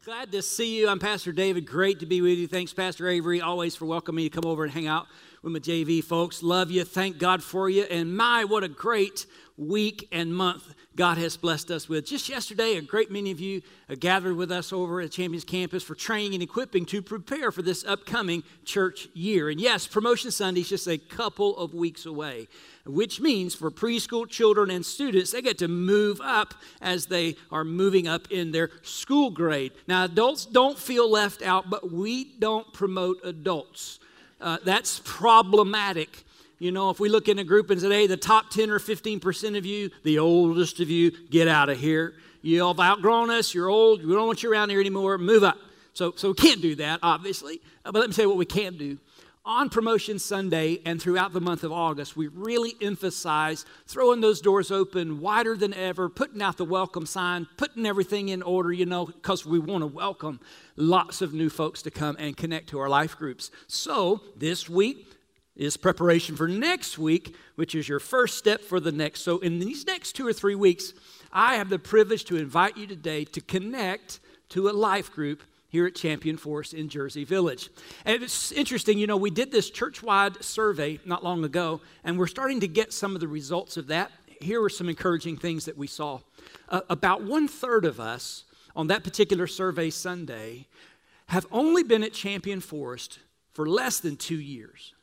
Glad to see you. I'm Pastor David. Great to be with you. Thanks, Pastor Avery, always for welcoming me to come over and hang out with my JV folks. Love you. Thank God for you. And my, what a great week and month God has blessed us with. Just yesterday, a great many of you gathered with us over at Champions Campus for training and equipping to prepare for this upcoming church year. And yes, Promotion Sunday is just a couple of weeks away, which means for preschool children and students, they get to move up as they are moving up in their school grade. Now, adults don't feel left out, but we don't promote adults. That's problematic. You know, if we look in a group and say, hey, the top 10 or 15% of you, the oldest of you, get out of here. You all have outgrown us. You're old. We don't want you around here anymore. Move up. So we can't do that, obviously. But let me tell you what we can do. On Promotion Sunday and throughout the month of August, we really emphasize throwing those doors open wider than ever, putting out the welcome sign, putting everything in order, you know, because we want to welcome lots of new folks to come and connect to our life groups. So this week is preparation for next week, which is your first step for the next. So in these next 2 or 3 weeks, I have the privilege to invite you today to connect to a life group here at Champion Forest in Jersey Village. And it's interesting, you know, we did this church-wide survey not long ago, and we're starting to get some of the results of that. Here are some encouraging things that we saw. About 1/3 of us on that particular survey Sunday have only been at Champion Forest for less than 2 years.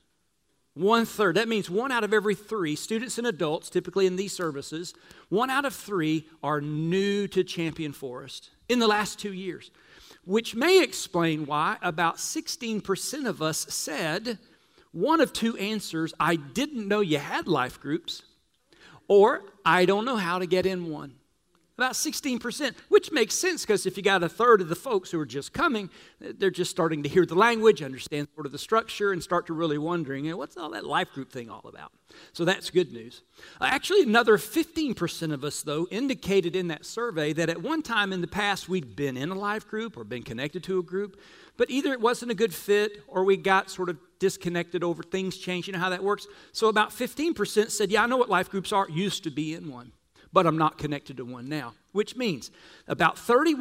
1/3. That means 1 out of every 3 students and adults, typically in these services, 1 out of 3 are new to Champion Forest in the last 2 years, which may explain why about 16% of us said one of 2 answers: I didn't know you had life groups, or I don't know how to get in one. About 16%, which makes sense because if you got 1/3 of the folks who are just coming, they're just starting to hear the language, understand sort of the structure, and start to really wondering, you know, what's all that life group thing all about? So that's good news. Actually, another 15% of us, though, indicated in that survey that at one time in the past we'd been in a life group or been connected to a group, but either it wasn't a good fit or we got sort of disconnected over things changed. You know how that works? So about 15% said, yeah, I know what life groups are, used to be in one, but I'm not connected to one now, which means about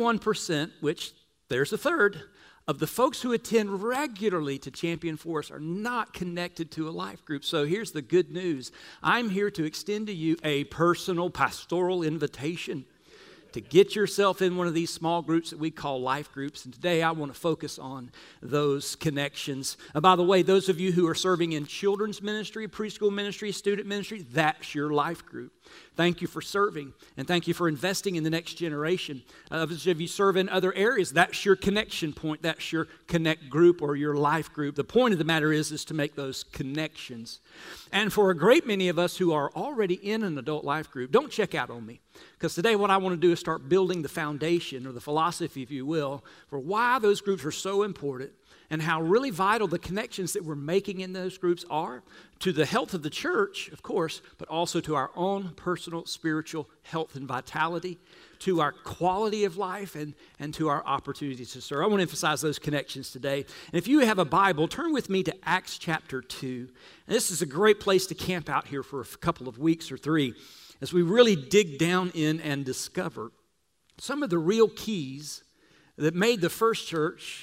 31%, which there's 1/3, of the folks who attend regularly to Champion Forest are not connected to a life group. So here's the good news. I'm here to extend to you a personal pastoral invitation to get yourself in one of these small groups that we call life groups. And today I want to focus on those connections. By the way, those of you who are serving in children's ministry, preschool ministry, student ministry, that's your life group. Thank you for serving, and thank you for investing in the next generation. Those of you serve in other areas, that's your connection point. That's your connect group or your life group. The point of the matter is to make those connections. And for a great many of us who are already in an adult life group, don't check out on me. Because today what I want to do is start building the foundation, or the philosophy, if you will, for why those groups are so important and how really vital the connections that we're making in those groups are to the health of the church, of course, but also to our own personal spiritual health and vitality, to our quality of life, and to our opportunities to serve. I want to emphasize those connections today. And if you have a Bible, turn with me to Acts chapter 2. And this is a great place to camp out here for a couple of weeks or 3 as we really dig down in and discover some of the real keys that made the first church,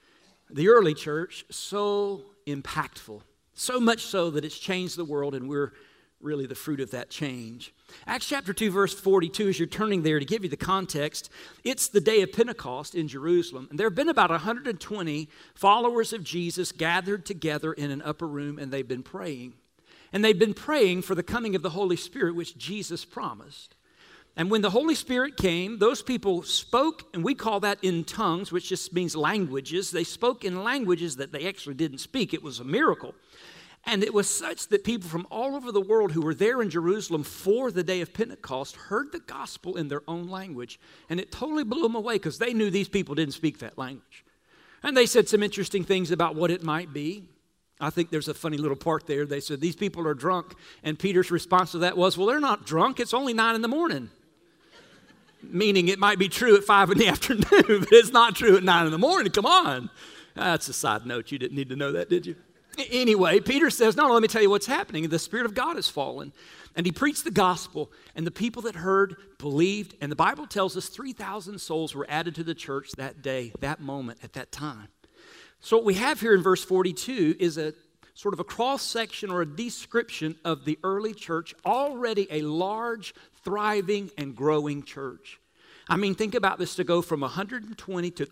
the early church, so impactful. So much so that it's changed the world, and we're really the fruit of that change. Acts chapter 2, verse 42, as you're turning there to give you the context, it's the day of Pentecost in Jerusalem. And there have been about 120 followers of Jesus gathered together in an upper room, and they've been praying. And they've been praying for the coming of the Holy Spirit, which Jesus promised. And when the Holy Spirit came, those people spoke, and we call that in tongues, which just means languages. They spoke in languages that they actually didn't speak. It was a miracle. And it was such that people from all over the world who were there in Jerusalem for the day of Pentecost heard the gospel in their own language. And it totally blew them away because they knew these people didn't speak that language. And they said some interesting things about what it might be. I think there's a funny little part there. They said, these people are drunk. And Peter's response to that was, well, they're not drunk. It's only 9 a.m. Meaning it might be true at 5 p.m, but it's not true at 9 a.m. Come on. That's a side note. You didn't need to know that, did you? Anyway, Peter says, no, let me tell you what's happening. The Spirit of God has fallen. And he preached the gospel, and the people that heard believed. And the Bible tells us 3,000 souls were added to the church that day, that moment, at that time. So what we have here in verse 42 is a sort of a cross-section or a description of the early church, already a large, thriving, and growing church. I mean, think about this, to go from 120 to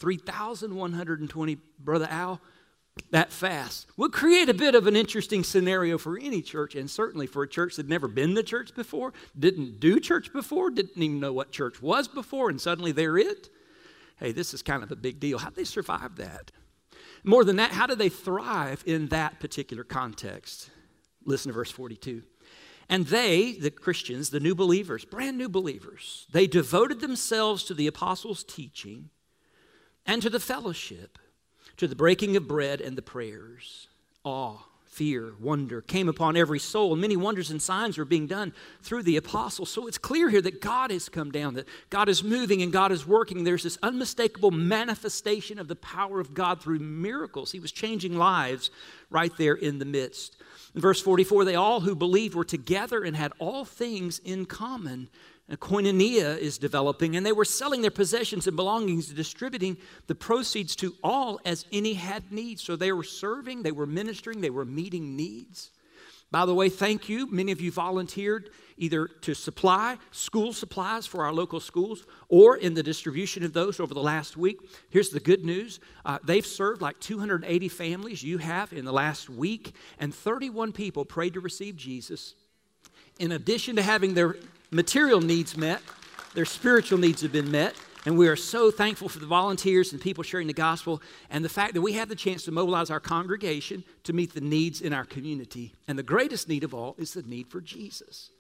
3,120, Brother Al, that fast would create a bit of an interesting scenario for any church, and certainly for a church that had never been to church before, didn't do church before, didn't even know what church was before, and suddenly they're it. Hey, this is kind of a big deal. How'd they survive that? More than that, how do they thrive in that particular context? Listen to verse 42. And they, the Christians, the new believers, brand new believers, they devoted themselves to the apostles' teaching and to the fellowship, to the breaking of bread and the prayers. Awe, fear, wonder came upon every soul, and many wonders and signs were being done through the apostles. So it's clear here that God has come down, that God is moving and God is working. There's this unmistakable manifestation of the power of God through miracles. He was changing lives right there in the midst. In verse 44, they all who believed were together and had all things in common. And koinonia is developing, and they were selling their possessions and belongings and distributing the proceeds to all as any had need. So they were serving, they were ministering, they were meeting needs. By the way, thank you. Many of you volunteered either to supply school supplies for our local schools or in the distribution of those over the last week. Here's the good news. They've served like 280 families, you have, in the last week, and 31 people prayed to receive Jesus. In addition to having their material needs met, their spiritual needs have been met, and we are so thankful for the volunteers and people sharing the gospel and the fact that we have the chance to mobilize our congregation to meet the needs in our community. And the greatest need of all is the need for Jesus.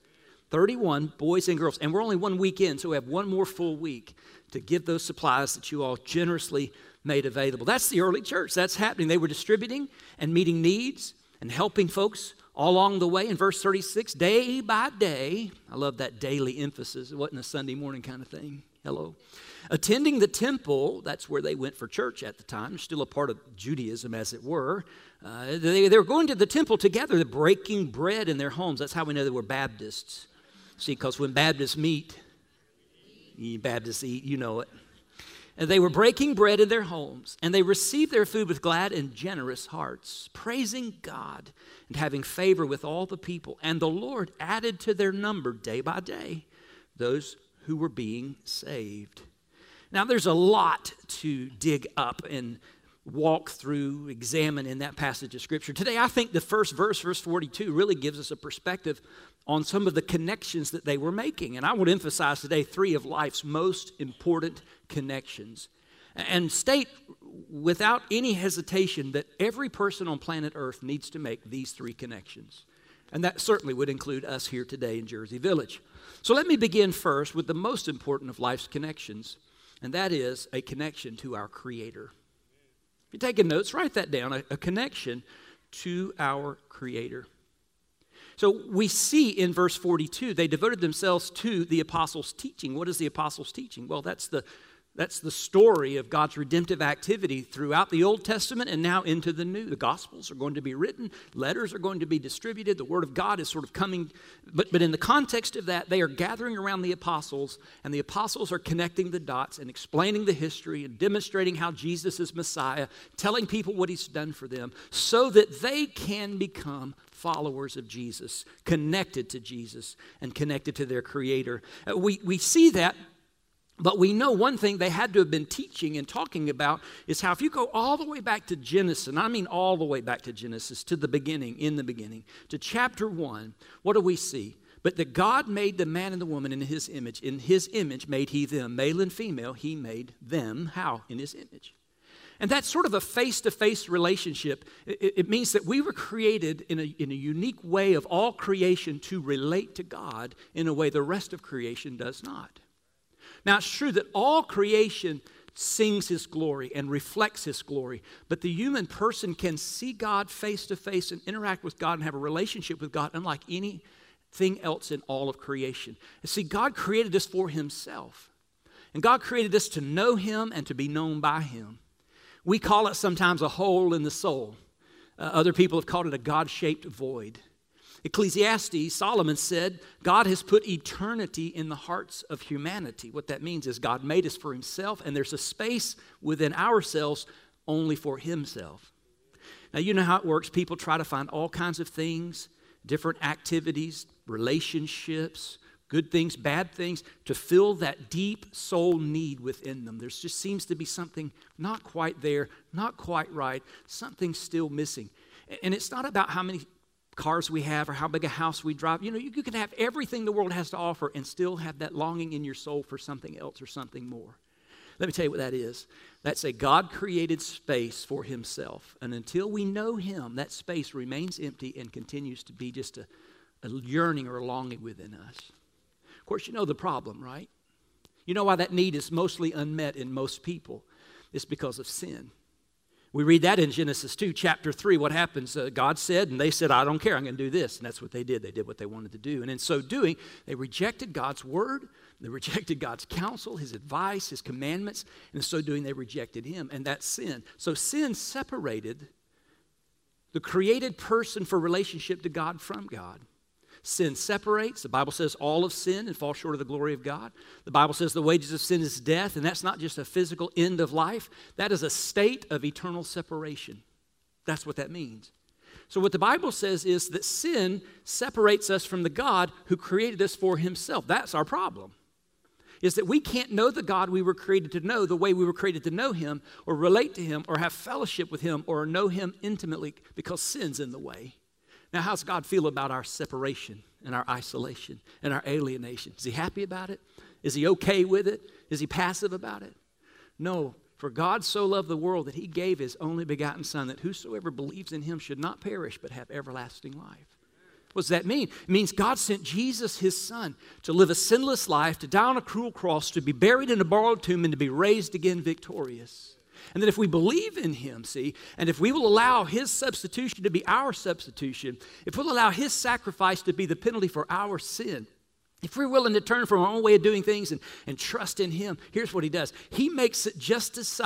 31 boys and girls, and we're only 1 week in, so we have one more full week to give those supplies that you all generously made available. That's the early church. That's happening. They were distributing and meeting needs and helping folks all along the way. In verse 36, day by day, I love that daily emphasis. It wasn't a Sunday morning kind of thing. Hello. Attending the temple, that's where they went for church at the time, still a part of Judaism as it were. They were going to the temple together, they're breaking bread in their homes. That's how we know they were Baptists. See, because when Baptists meet, Baptists eat, you know it. And they were breaking bread in their homes, and they received their food with glad and generous hearts, praising God and having favor with all the people. And the Lord added to their number day by day those who were being saved. Now, there's a lot to dig up and walk through, examine in that passage of Scripture. Today, I think the first verse, verse 42, really gives us a perspective on some of the connections that they were making. And I would emphasize today 3 of life's most important connections. And state without any hesitation that every person on planet Earth needs to make these 3 connections. And that certainly would include us here today in Jersey Village. So let me begin first with the most important of life's connections, and that is a connection to our Creator. If you're taking notes, write that down, a connection to our Creator. So we see in verse 42, they devoted themselves to the apostles' teaching. What is the apostles' teaching? Well, that's the story of God's redemptive activity throughout the Old Testament and now into the New. The Gospels are going to be written. Letters are going to be distributed. The Word of God is sort of coming. But in the context of that, they are gathering around the apostles, and the apostles are connecting the dots and explaining the history and demonstrating how Jesus is Messiah, telling people what He's done for them so that they can become followers of Jesus, connected to Jesus and connected to their Creator. We see that. But we know one thing they had to have been teaching and talking about is how if you go all the way back to Genesis, and I mean all the way back to Genesis, to the beginning, in the beginning, to chapter 1, what do we see? But that God made the man and the woman in His image. In His image made He them, male and female, He made them. How? In His image. And that's sort of a face-to-face relationship. It means that we were created in a unique way of all creation to relate to God in a way the rest of creation does not. Now, it's true that all creation sings His glory and reflects His glory, but the human person can see God face to face and interact with God and have a relationship with God unlike anything else in all of creation. You see, God created us for Himself, and God created us to know Him and to be known by Him. We call it sometimes a hole in the soul. Other people have called it a God-shaped void. Ecclesiastes, Solomon said, God has put eternity in the hearts of humanity. What that means is God made us for himself, and there's a space within ourselves only for himself. Now, you know how it works. People try to find all kinds of things, different activities, relationships, good things, bad things, to fill that deep soul need within them. There just seems to be something not quite there, not quite right, something still missing. And it's not about how many cars we have or how big a house we drive. You know, you can have everything the world has to offer and still have that longing in your soul for something else or something more. Let me tell you what that is. That's a God-created space for himself. And until we know him, that space remains empty and continues to be just a yearning or a longing within us. Of course, you know the problem, right? You know why that need is mostly unmet in most people. It's because of sin. We read that in Genesis 2, chapter 3. What happens? God said, and they said, I don't care, I'm going to do this. And that's what they did. They did what they wanted to do. And in so doing, they rejected God's word. They rejected God's counsel, his advice, his commandments. And in so doing, they rejected him. And that's sin. So sin separated the created person for relationship to God from God. Sin separates. The Bible says all of sin and fall short of the glory of God. The Bible says the wages of sin is death, and that's not just a physical end of life. That is a state of eternal separation. That's what that means. So what the Bible says is that sin separates us from the God who created us for himself. That's our problem, is that we can't know the God we were created to know the way we were created to know him or relate to him or have fellowship with him or know him intimately because sin's in the way. Now, how does God feel about our separation and our isolation and our alienation? Is he happy about it? Is he okay with it? Is he passive about it? No. For God so loved the world that he gave his only begotten Son, that whosoever believes in him should not perish but have everlasting life. What does that mean? It means God sent Jesus, his Son, to live a sinless life, to die on a cruel cross, to be buried in a borrowed tomb, and to be raised again victorious. And that if we believe in him, and if we will allow his substitution to be our substitution, if we'll allow his sacrifice to be the penalty for our sin, if we're willing to turn from our own way of doing things and trust in him, here's what he does. He makes it just as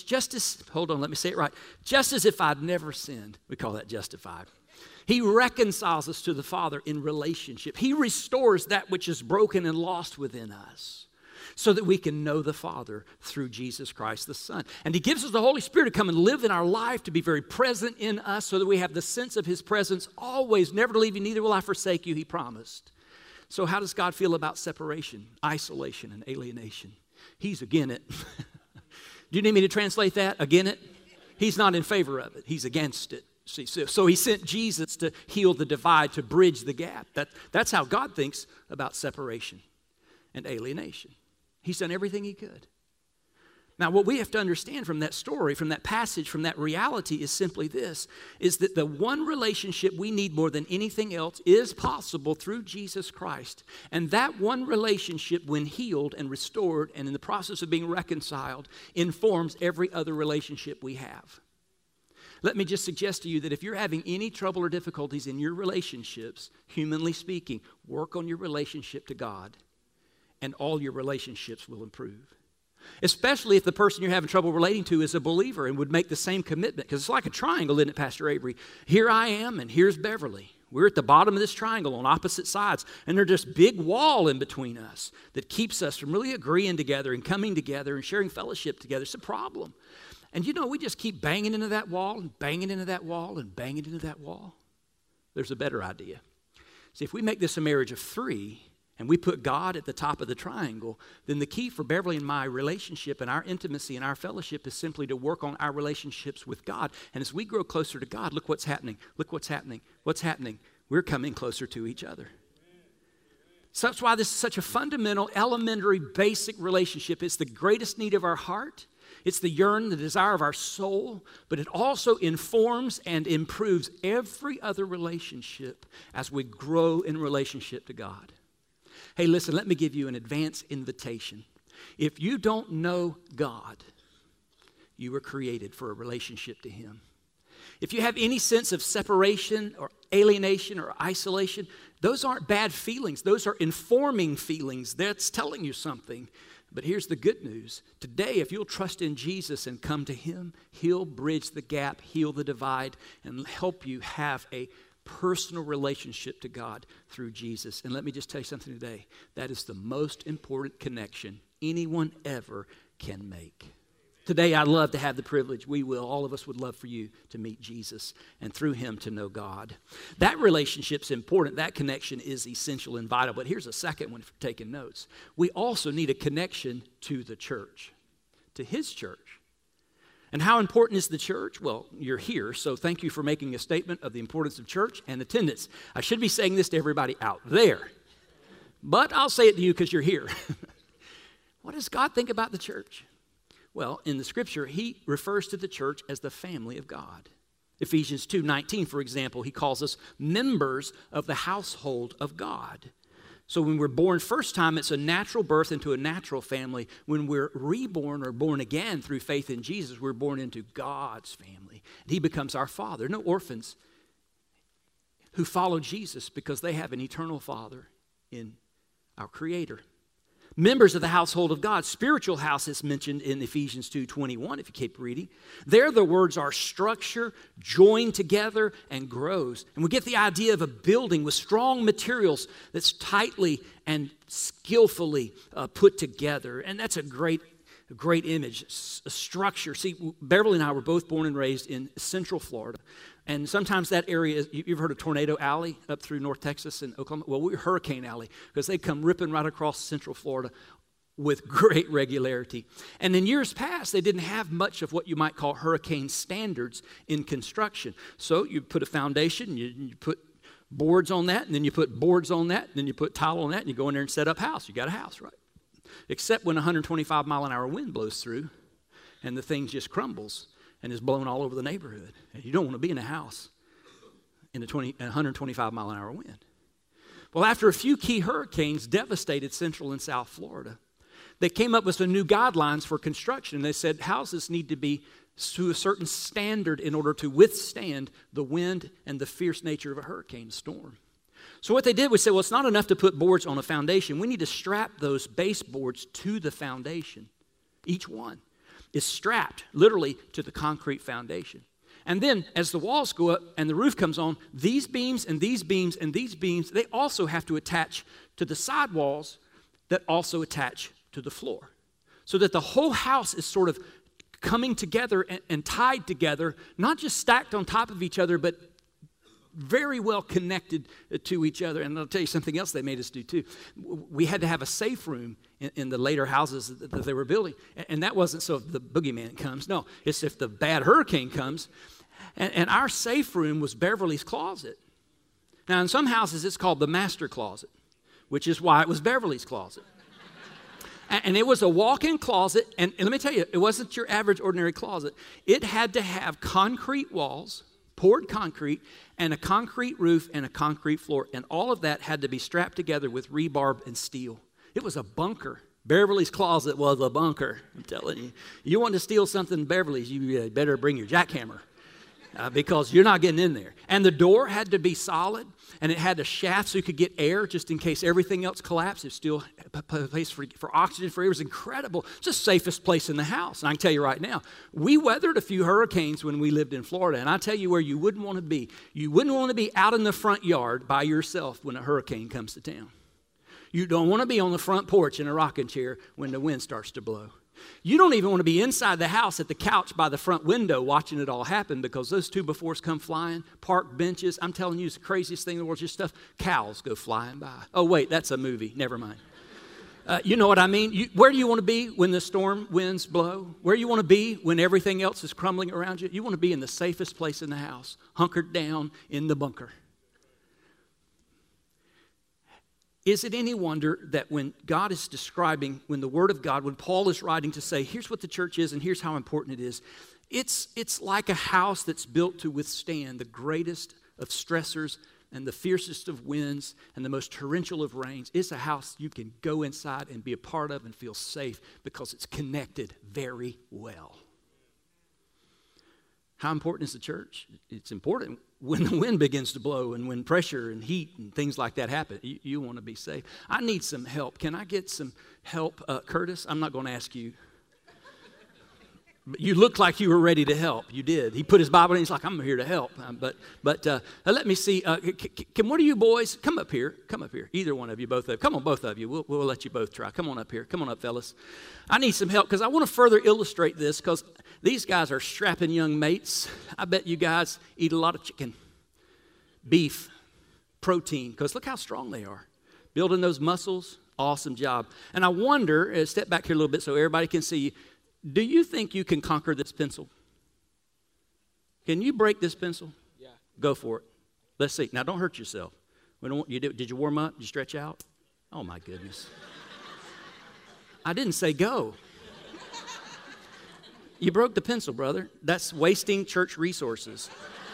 if I'd never sinned. We call that justified. He reconciles us to the Father in relationship. He restores that which is broken and lost within us, so that we can know the Father through Jesus Christ the Son. And he gives us the Holy Spirit to come and live in our life, to be very present in us so that we have the sense of his presence always, never to leave you, neither will I forsake you, he promised. So how does God feel about separation, isolation, and alienation? He's against it. Do you need me to translate that? Against it? He's not in favor of it. He's against it. See, so he sent Jesus to heal the divide, to bridge the gap. That's how God thinks about separation and alienation. He's done everything he could. Now, what we have to understand from that story, from that passage, from that reality is simply this, is that the one relationship we need more than anything else is possible through Jesus Christ. And that one relationship, when healed and restored and in the process of being reconciled, informs every other relationship we have. Let me just suggest to you that if you're having any trouble or difficulties in your relationships, humanly speaking, work on your relationship to God, and all your relationships will improve. Especially if the person you're having trouble relating to is a believer and would make the same commitment. Because it's like a triangle, isn't it, Pastor Avery? Here I am and here's Beverly. We're at the bottom of this triangle on opposite sides. And there's this big wall in between us that keeps us from really agreeing together and coming together and sharing fellowship together. It's a problem. And you know, we just keep banging into that wall and banging into that wall and banging into that wall. There's a better idea. See, if we make this a marriage of three, and we put God at the top of the triangle, then the key for Beverly and my relationship and our intimacy and our fellowship is simply to work on our relationships with God. And as we grow closer to God, look what's happening. Look what's happening. What's happening? We're coming closer to each other. So that's why this is such a fundamental, elementary, basic relationship. It's the greatest need of our heart. It's the yearn, the desire of our soul, but it also informs and improves every other relationship as we grow in relationship to God. Hey, listen, let me give you an advance invitation. If you don't know God, you were created for a relationship to him. If you have any sense of separation or alienation or isolation, those aren't bad feelings. Those are informing feelings. That's telling you something. But here's the good news. Today, if you'll trust in Jesus and come to him, he'll bridge the gap, heal the divide, and help you have a personal relationship to God through Jesus. And let me just tell you something today. That is the most important connection anyone ever can make. Today, I'd love to have the privilege, we will, all of us would love for you to meet Jesus and through him to know God. That relationship's important. That connection is essential and vital. But here's a second one for taking notes. We also need a connection to the church, to his church. And how important is the church? Well, you're here, so thank you for making a statement of the importance of church and attendance. I should be saying this to everybody out there, but I'll say it to you because you're here. What does God think about the church? Well, in the scripture, he refers to the church as the family of God. Ephesians 2:19, for example, he calls us members of the household of God. So when we're born first time, it's a natural birth into a natural family. When we're reborn or born again through faith in Jesus, we're born into God's family. And he becomes our father. No orphans who follow Jesus because they have an eternal father in our Creator. Members of the household of God. Spiritual house is mentioned in Ephesians 2:21, if you keep reading. There the words are structure, joined together, and grows. And we get the idea of a building with strong materials that's tightly and skillfully put together. And that's a great image, a structure. See, Beverly and I were both born and raised in Central Florida. And sometimes that area, you've heard of Tornado Alley up through North Texas and Oklahoma? Well, we're Hurricane Alley because they come ripping right across Central Florida with great regularity. And in years past, they didn't have much of what you might call hurricane standards in construction. So you put a foundation, you put boards on that, and then you put boards on that, and then you put tile on that, and you go in there and set up a house. You got a house, right? Except when 125 mile an hour wind blows through and the thing just crumbles and is blown all over the neighborhood. And you don't want to be in a house in a 125 mile an hour wind. Well, after a few key hurricanes devastated Central and South Florida, they came up with some new guidelines for construction. They said houses need to be to a certain standard in order to withstand the wind and the fierce nature of a hurricane storm. So what they did was say, well, it's not enough to put boards on a foundation. We need to strap those baseboards to the foundation. Each one is strapped literally to the concrete foundation. And then as the walls go up and the roof comes on, these beams and these beams and these beams, they also have to attach to the sidewalls that also attach to the floor. So that the whole house is sort of coming together and tied together, not just stacked on top of each other, but very well connected to each other. And I'll tell you something else they made us do too. We had to have a safe room in the later houses that they were building. And that wasn't so if the boogeyman comes. No, it's if the bad hurricane comes. And our safe room was Beverly's closet. Now in some houses it's called the master closet, which is why it was Beverly's closet. And it was a walk-in closet. And let me tell you, it wasn't your average ordinary closet. It had to have concrete walls, poured concrete, and a concrete roof and a concrete floor. And all of that had to be strapped together with rebar and steel. It was a bunker. Beverly's closet was a bunker, I'm telling you. You want to steal something in Beverly's, you better bring your jackhammer because you're not getting in there. And the door had to be solid, and it had a shaft so you could get air just in case everything else collapsed. It's still a place for oxygen, for air. It was incredible. It's the safest place in the house. And I can tell you right now, we weathered a few hurricanes when we lived in Florida, and I tell you where you wouldn't want to be. You wouldn't want to be out in the front yard by yourself when a hurricane comes to town. You don't want to be on the front porch in a rocking chair when the wind starts to blow. You don't even want to be inside the house at the couch by the front window watching it all happen because those 2x4s come flying, park benches. I'm telling you, it's the craziest thing in the world. Just stuff, cows go flying by. Oh, wait, that's a movie. Never mind. You know what I mean? Where do you want to be when the storm winds blow? Where do you want to be when everything else is crumbling around you? You want to be in the safest place in the house, hunkered down in the bunker. Is it any wonder that when God is describing, when the Word of God, when Paul is writing to say, here's what the church is and here's how important it is, it's like a house that's built to withstand the greatest of stressors and the fiercest of winds and the most torrential of rains. It's a house you can go inside and be a part of and feel safe because it's connected very well. How important is the church? It's important when the wind begins to blow and when pressure and heat and things like that happen, you want to be safe. I need some help. Can I get some help, Curtis? I'm not going to ask you. But you looked like you were ready to help. You did. He put his Bible in. He's like, I'm here to help. But let me see. Can one of you boys come up here? Come up here. Either one of you, both of you. Come on, both of you. We'll let you both try. Come on up here. Come on up, fellas. I need some help because I want to further illustrate this because these guys are strapping young mates. I bet you guys eat a lot of chicken, beef, protein, because look how strong they are. Building those muscles, awesome job. And I wonder, step back here a little bit so everybody can see you. Do you think you can conquer this pencil? Can you break this pencil? Yeah. Go for it. Let's see. Now, don't hurt yourself. We don't want you to, did you warm up? Did you stretch out? Oh, my goodness. I didn't say go. You broke the pencil, brother. That's wasting church resources.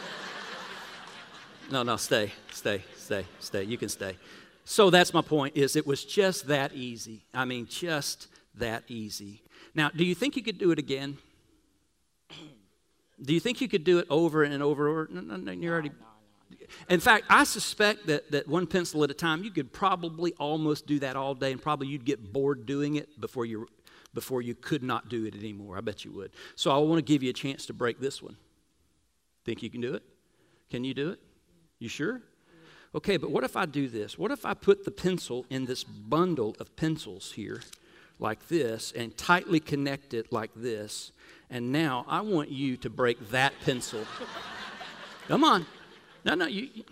No, stay. You can stay. So that's my point, is it was just that easy. I mean, just that easy. Now, do you think you could do it again? Do you think you could do it over and over? No, you're already. No. In fact, I suspect that one pencil at a time, you could probably almost do that all day, and probably you'd get bored doing it before you could not do it anymore. I bet you would. So I want to give you a chance to break this one. Think you can do it? Can you do it? You sure? Okay, but what if I do this? What if I put the pencil in this bundle of pencils here, like this, and tightly connect it like this, and now I want you to break that pencil. Come on. No,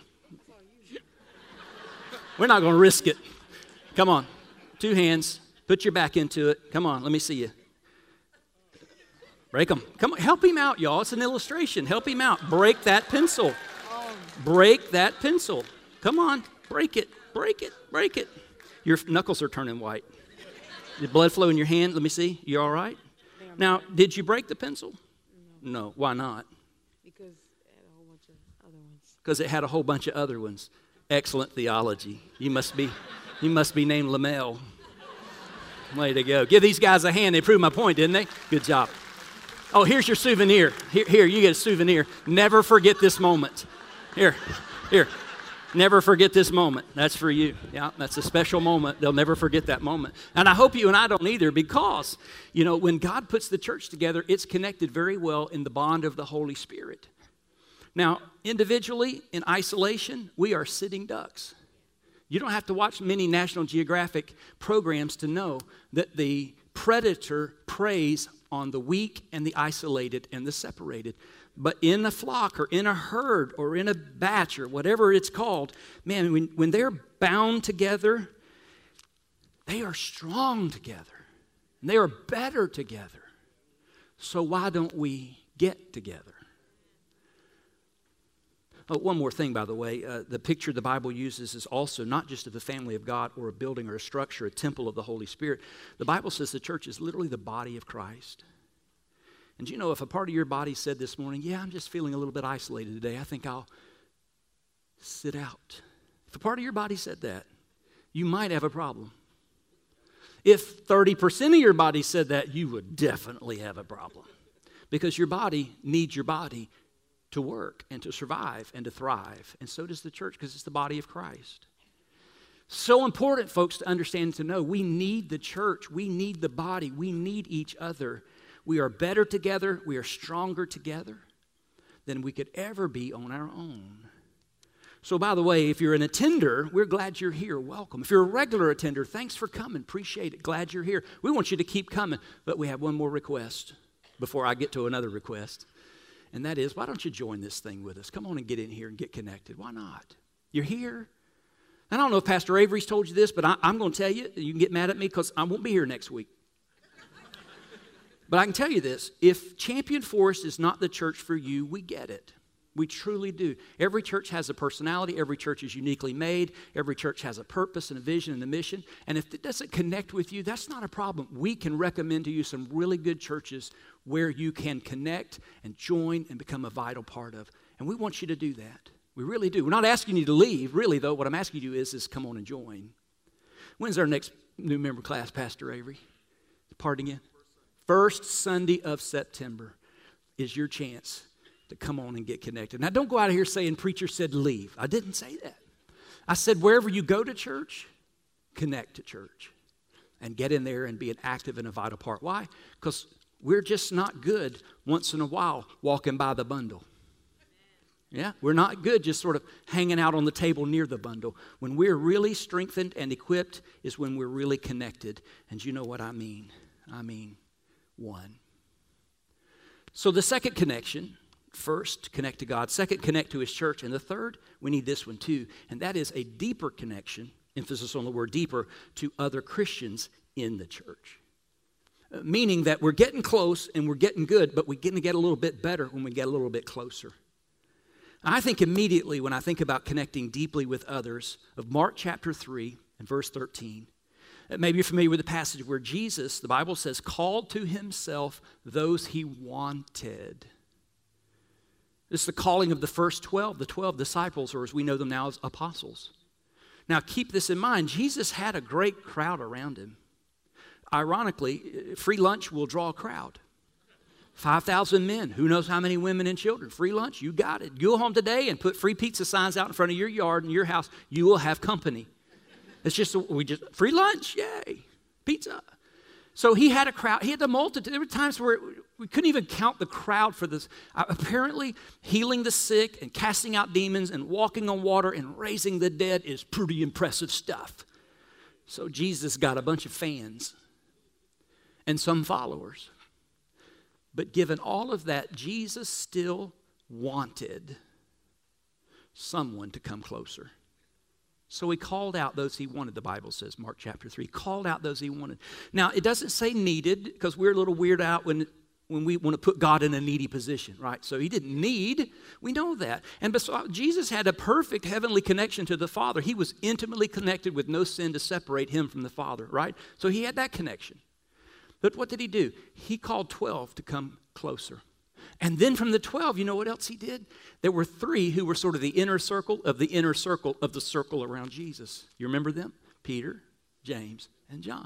we're not going to risk it. Come on. 2 hands. Put your back into it. Come on, let me see you. Break them. Come on, help him out, y'all. It's an illustration. Help him out. Break that pencil. Break that pencil. Come on, break it. Your knuckles are turning white. The blood flow in your hand, let me see. You all right? Now, did you break the pencil? No. Why not? Because it had a whole bunch of other ones. Because it had a whole bunch of other ones. Excellent theology. You must be named Lamel. Way to go. Give these guys a hand. They proved my point, didn't they? Good job. Oh, here's your souvenir. Here, you get a souvenir. Never forget this moment. Here. Never forget this moment. That's for you. Yeah, that's a special moment. They'll never forget that moment. And I hope you and I don't either, because, when God puts the church together, it's connected very well in the bond of the Holy Spirit. Now, individually, in isolation, we are sitting ducks. You don't have to watch many National Geographic programs to know that the predator preys on the weak and the isolated and the separated. But in a flock or in a herd or in a batch or whatever it's called, man, when they're bound together, they are strong together. And they are better together. So why don't we get together? Oh, one more thing, by the way. The picture the Bible uses is also not just of the family of God or a building or a structure, a temple of the Holy Spirit. The Bible says the church is literally the body of Christ. And if a part of your body said this morning, yeah, I'm just feeling a little bit isolated today, I think I'll sit out. If a part of your body said that, you might have a problem. If 30% of your body said that, you would definitely have a problem. Because your body needs your body to work and to survive and to thrive. And so does the church, because it's the body of Christ. So important, folks, to understand and to know. We need the church. We need the body. We need each other. We are better together. We are stronger together than we could ever be on our own. So, by the way, if you're an attender, we're glad you're here. Welcome. If you're a regular attender, thanks for coming. Appreciate it. Glad you're here. We want you to keep coming. But we have one more request before I get to another request. And that is, why don't you join this thing with us? Come on and get in here and get connected. Why not? You're here. I don't know if Pastor Avery's told you this, but I'm going to tell you. You can get mad at me because I won't be here next week. But I can tell you this, if Champion Forest is not the church for you, we get it. We truly do. Every church has a personality. Every church is uniquely made. Every church has a purpose and a vision and a mission. And if it doesn't connect with you, that's not a problem. We can recommend to you some really good churches where you can connect and join and become a vital part of. And we want you to do that. We really do. We're not asking you to leave. Really, though, what I'm asking you to do is come on and join. When's our next new member class, Pastor Avery? Part again? First Sunday of September is your chance to come on and get connected. Now, don't go out of here saying preacher said leave. I didn't say that. I said wherever you go to church, connect to church and get in there and be an active and a vital part. Why? Because we're just not good once in a while walking by the bundle. Yeah, we're not good just sort of hanging out on the table near the bundle. When we're really strengthened and equipped is when we're really connected. And you know what I mean? I mean one. So the second connection, first, connect to God. Second, connect to His church. And the third, we need this one too. And that is a deeper connection, emphasis on the word deeper, to other Christians in the church. Meaning that we're getting close and we're getting good, but we're going to get a little bit better when we get a little bit closer. I think immediately when I think about connecting deeply with others of Mark chapter 3 and verse 13. Maybe you're familiar with the passage where Jesus, the Bible says, called to Himself those He wanted. This is the calling of the first 12, the 12 disciples, or as we know them now as apostles. Now keep this in mind, Jesus had a great crowd around Him. Ironically, free lunch will draw a crowd. 5,000 men, who knows how many women and children. Free lunch, you got it. Go home today and put free pizza signs out in front of your yard and your house. You will have company. It's just, free lunch, yay, pizza. So He had a crowd. He had the multitude. There were times where we couldn't even count the crowd for this. Apparently, healing the sick and casting out demons and walking on water and raising the dead is pretty impressive stuff. So Jesus got a bunch of fans and some followers. But given all of that, Jesus still wanted someone to come closer. So He called out those He wanted, the Bible says, Mark chapter 3. Called out those He wanted. Now, it doesn't say needed, because we're a little weird out when we want to put God in a needy position, right? So He didn't need. We know that. And Jesus had a perfect heavenly connection to the Father. He was intimately connected with no sin to separate Him from the Father, right? So He had that connection. But what did He do? He called 12 to come closer. And then from the 12, you know what else He did? There were 3 who were sort of the inner circle of the inner circle of the circle around Jesus. You remember them? Peter, James, and John.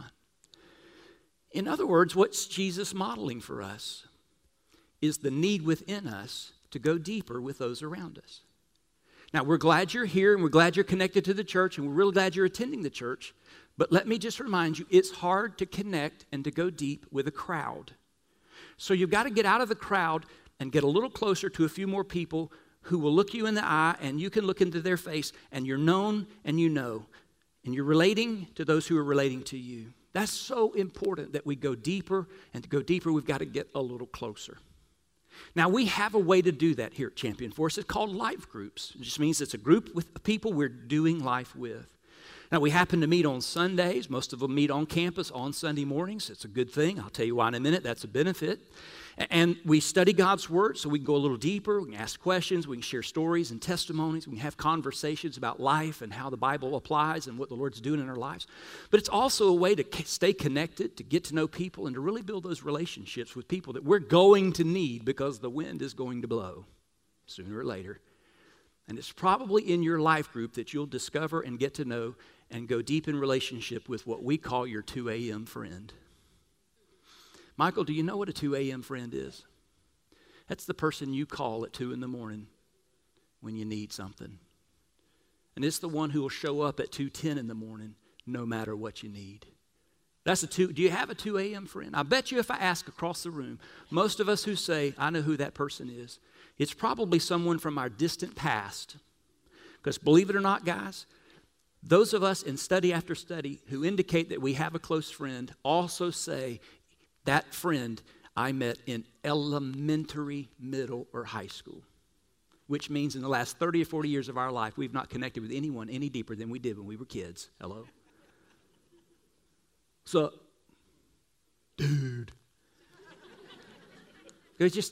In other words, what's Jesus modeling for us is the need within us to go deeper with those around us. Now, we're glad you're here and we're glad you're connected to the church and we're really glad you're attending the church. But let me just remind you, it's hard to connect and to go deep with a crowd. So you've got to get out of the crowd and get a little closer to a few more people who will look you in the eye and you can look into their face and you're known and you know. And you're relating to those who are relating to you. That's so important that we go deeper, and to go deeper, we've got to get a little closer. Now, we have a way to do that here at Champion Force. It's called life groups. It just means it's a group with people we're doing life with. Now, we happen to meet on Sundays. Most of them meet on campus on Sunday mornings. It's a good thing. I'll tell you why in a minute. That's a benefit. And we study God's Word so we can go a little deeper. We can ask questions. We can share stories and testimonies. We can have conversations about life and how the Bible applies and what the Lord's doing in our lives. But it's also a way to stay connected, to get to know people, and to really build those relationships with people that we're going to need because the wind is going to blow sooner or later. And it's probably in your life group that you'll discover and get to know and go deep in relationship with what we call your 2 a.m. friend. Michael, do you know what a 2 a.m. friend is? That's the person you call at 2 in the morning when you need something. And it's the one who will show up at 2:10 in the morning no matter what you need. Do you have a 2 a.m. friend? I bet you if I ask across the room, most of us who say, I know who that person is, it's probably someone from our distant past. Because believe it or not, guys, those of us in study after study who indicate that we have a close friend also say, that friend I met in elementary, middle, or high school. Which means in the last 30 or 40 years of our life, we've not connected with anyone any deeper than we did when we were kids. Hello? So, dude. It's just,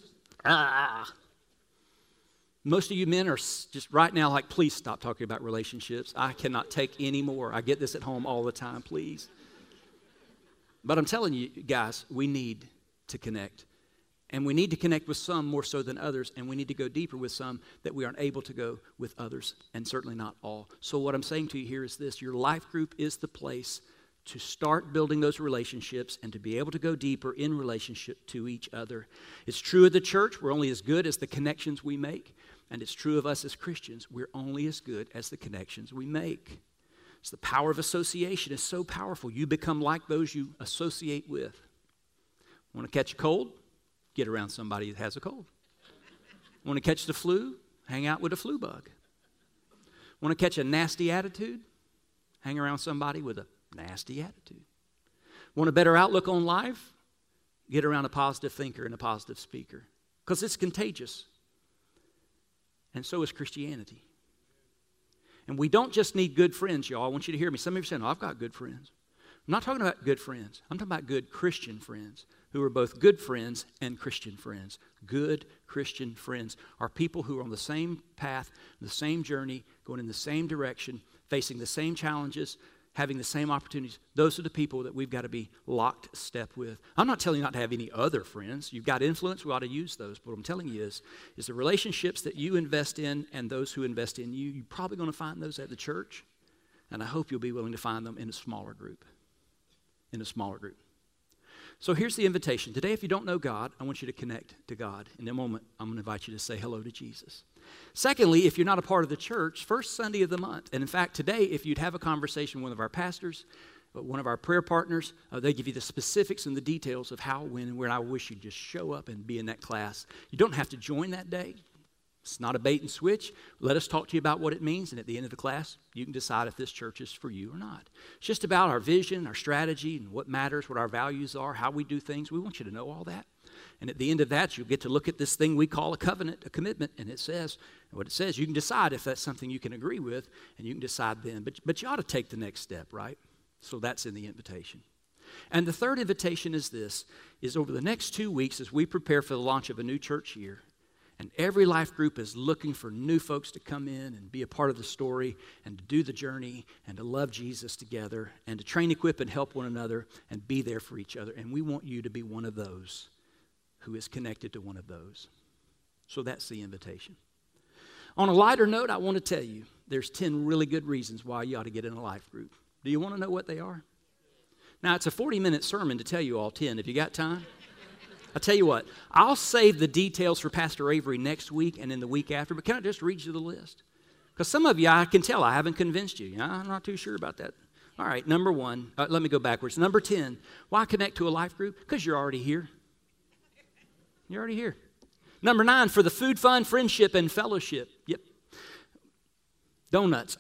Most of you men are just right now like, please stop talking about relationships. I cannot take any more. I get this at home all the time, please. But I'm telling you, guys, we need to connect. And we need to connect with some more so than others, and we need to go deeper with some that we aren't able to go with others, and certainly not all. So what I'm saying to you here is this: your life group is the place to start building those relationships and to be able to go deeper in relationship to each other. It's true of the church. We're only as good as the connections we make. And it's true of us as Christians. We're only as good as the connections we make. It's the power of association is so powerful. You become like those you associate with. Want to catch a cold? Get around somebody that has a cold. Want to catch the flu? Hang out with a flu bug. Want to catch a nasty attitude? Hang around somebody with a nasty attitude. Want a better outlook on life? Get around a positive thinker and a positive speaker. Because it's contagious. And so is Christianity. And we don't just need good friends, y'all. I want you to hear me. Some of you are saying, oh, I've got good friends. I'm not talking about good friends. I'm talking about good Christian friends who are both good friends and Christian friends. Good Christian friends are people who are on the same path, the same journey, going in the same direction, facing the same challenges, having the same opportunities. Those are the people that we've got to be locked step with. I'm not telling you not to have any other friends. You've got influence. We ought to use those. But what I'm telling you is the relationships that you invest in and those who invest in you, you're probably going to find those at the church. And I hope you'll be willing to find them in a smaller group. In a smaller group. So here's the invitation. Today, if you don't know God, I want you to connect to God. In a moment, I'm going to invite you to say hello to Jesus. Secondly, if you're not a part of the church, first Sunday of the month. And in fact, today, if you'd have a conversation with one of our pastors, one of our prayer partners, they give you the specifics and the details of how, when, and where. I wish you'd just show up and be in that class. You don't have to join that day. It's not a bait and switch. Let us talk to you about what it means, and at the end of the class, you can decide if this church is for you or not. It's just about our vision, our strategy, and what matters, what our values are, how we do things. We want you to know all that. And at the end of that, you'll get to look at this thing we call a covenant, a commitment, and it says, what it says, you can decide if that's something you can agree with, and you can decide then. But you ought to take the next step, right? So that's in the invitation. And the third invitation is this, is over the next 2 weeks as we prepare for the launch of a new church year, and every life group is looking for new folks to come in and be a part of the story and to do the journey and to love Jesus together and to train, equip, and help one another and be there for each other. And we want you to be one of those who is connected to one of those. So that's the invitation. On a lighter note, I want to tell you there's 10 really good reasons why you ought to get in a life group. Do you want to know what they are? Now, it's a 40-minute sermon to tell you all 10. Have you got time? I'll tell you what, I'll save the details for Pastor Avery next week and then the week after, but can I just read you the list? Because some of you, I can tell, I haven't convinced you. I'm not too sure about that. All right, number 1, let me go backwards. Number 10, why connect to a life group? Because you're already here. You're already here. Number 9, for the food, fun, friendship, and fellowship. Yep. Donuts.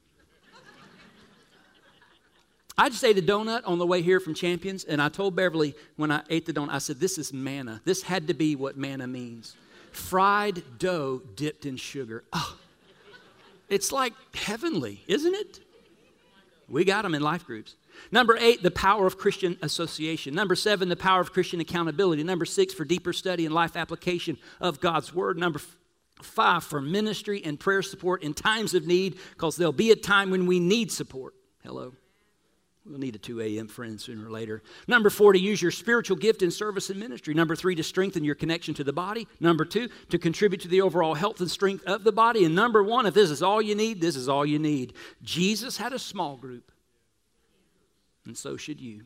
I just ate a donut on the way here from Champions, and I told Beverly when I ate the donut, I said, this is manna. This had to be what manna means. Fried dough dipped in sugar. Oh, it's like heavenly, isn't it? We got them in life groups. Number 8, the power of Christian association. Number 7, the power of Christian accountability. Number 6, for deeper study and life application of God's Word. Number 5, for ministry and prayer support in times of need, because there'll be a time when we need support. Hello. We'll need a 2 a.m. friend sooner or later. Number 4, to use your spiritual gift in service and ministry. Number 3, to strengthen your connection to the body. Number 2, to contribute to the overall health and strength of the body. And number 1, if this is all you need, this is all you need. Jesus had a small group. And so should you.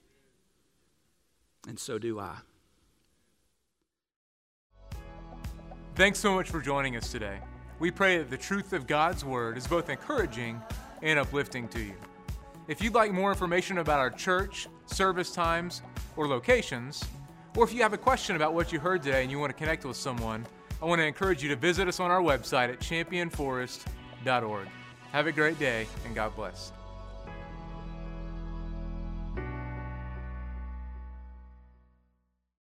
And so do I. Thanks so much for joining us today. We pray that the truth of God's Word is both encouraging and uplifting to you. If you'd like more information about our church, service times, or locations, or if you have a question about what you heard today and you want to connect with someone, I want to encourage you to visit us on our website at championforest.org. Have a great day, and God bless.